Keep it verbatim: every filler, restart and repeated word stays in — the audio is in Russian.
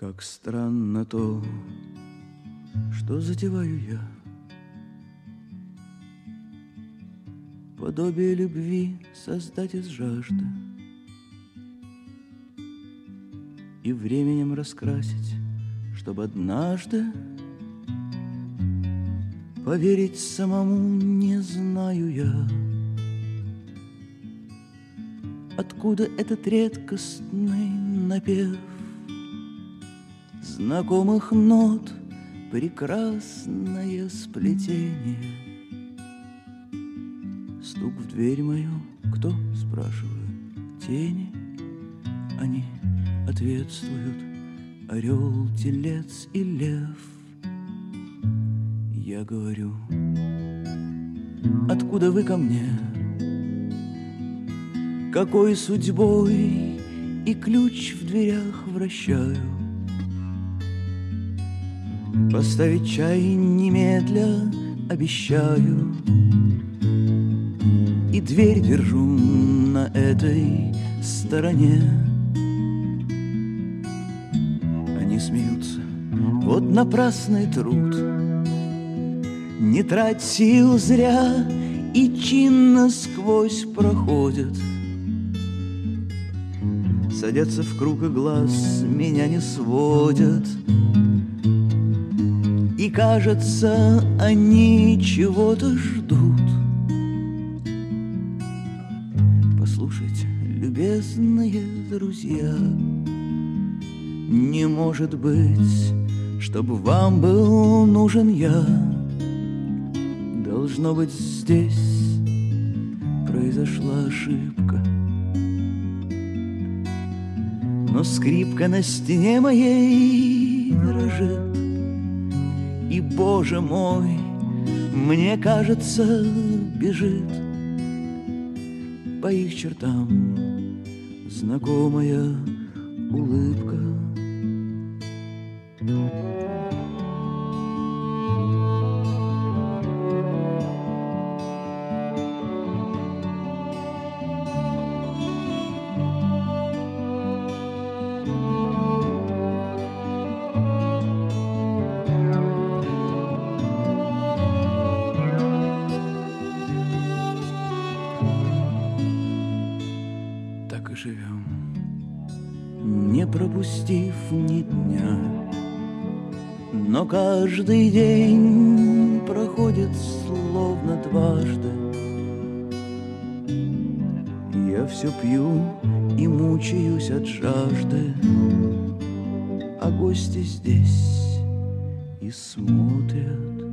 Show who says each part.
Speaker 1: Как странно то, что затеваю я. Подобие любви создать из жажды и временем раскрасить, чтобы однажды поверить самому не знаю я, откуда этот редкостный напев знакомых нот, прекрасное сплетение. Стук в дверь мою, кто, спрашиваю, тени? Они ответствуют: орел, телец и лев. Я говорю: откуда вы ко мне? Какой судьбой? И ключ в дверях вращаю. Поставить чай немедля обещаю, и дверь держу на этой стороне. Они смеются: вот напрасный труд, не трать сил зря, и чинно сквозь проходят. Садятся в круг и глаз меня не сводят, и, кажется, они чего-то ждут. Послушайте, любезные друзья, не может быть, чтобы вам был нужен я. Должно быть, здесь произошла ошибка. Но скрипка на стене моей дрожит, и, Боже мой, мне кажется, бежит по их чертам знакомая улыбка. Живем, не пропустив ни дня, но каждый день проходит словно дважды. Я все пью и мучаюсь от жажды, а гости здесь и смотрят.